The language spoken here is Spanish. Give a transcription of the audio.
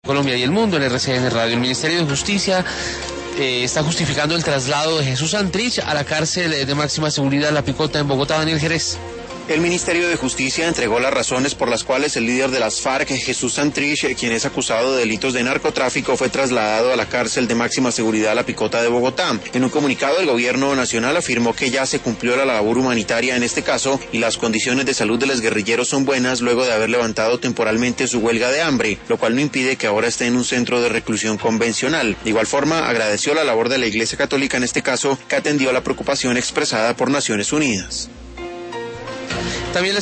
Colombia y el mundo en RCN Radio. El Ministerio de Justicia está justificando el traslado de Jesús Santrich a la cárcel de máxima seguridad La Picota en Bogotá. Daniel Jerez. El Ministerio de Justicia entregó las razones por las cuales el líder de las FARC, Jesús Santrich, quien es acusado de delitos de narcotráfico, fue trasladado a la cárcel de máxima seguridad La Picota de Bogotá. En un comunicado, el gobierno nacional afirmó que ya se cumplió la labor humanitaria en este caso y las condiciones de salud de los guerrilleros son buenas luego de haber levantado temporalmente su huelga de hambre, lo cual no impide que ahora esté en un centro de reclusión convencional. De igual forma, agradeció la labor de la Iglesia Católica en este caso, que atendió la preocupación expresada por Naciones Unidas. También